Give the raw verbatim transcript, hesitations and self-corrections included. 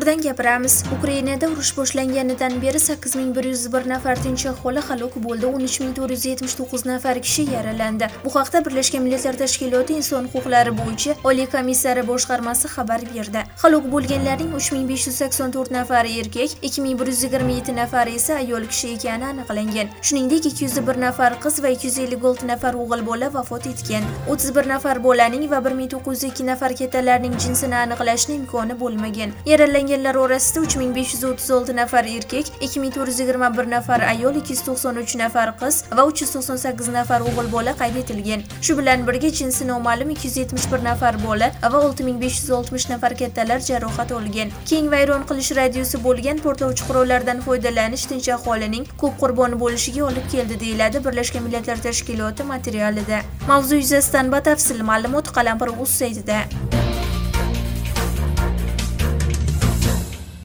To'g'ridan gapiramiz. Ukrainada urush boshlanganidan beri sakkiz ming bir yuz bir nafar tinch aholi halok bo'ldi, o'n uch ming to'rt yuz yetmish to'qqiz nafar kishi yaralandi. Bu haqda Birlashgan Millatlar Tashkiloti Inson huquqlari bo'yicha Oliy komissari boshqarmasi xabar berdi. Halok bo'lganlarning uch ming besh yuz sakson to'rt nafari erkak, ikki ming bir yuz yigirma yetti nafari esa ayol kishi ekani aniqlangan. Shuningdek, ikki yuz bir nafar qiz va ikki yuz ellik olti nafar o'g'il bola vafot etgan. o'ttiz bir nafar bolaning va bir ming to'qqiz yuz ikki nafar kattalarning jinsini aniqlashning imkoni bo'lmagan. Yaralanganlar orasida uch ming besh yuz o'ttiz olti nafar erkak, ikki ming to'rt yuz yigirma bir nafar ayol, ikki yuz to'qson uch nafar qiz va uch yuz to'qson sakkiz nafar o'g'il bola qayd etilgan. Shu bilan birga jinsi noma'lum ikki yuz yetmish bir nafar bola va olti ming besh yuz oltmish nafar kattalar jarohat olgan. Keng vayron qilish radiusi bo'lgan portlovchi qurollardan foydalanish tinch aholining ko'p qurboni bo'lishiga olib keldi, deyiladi Birlashgan Millatlar Tashkiloti materialida. Mavzu yuzasidan batafsil ma'lumot Qalampir.uz saytida.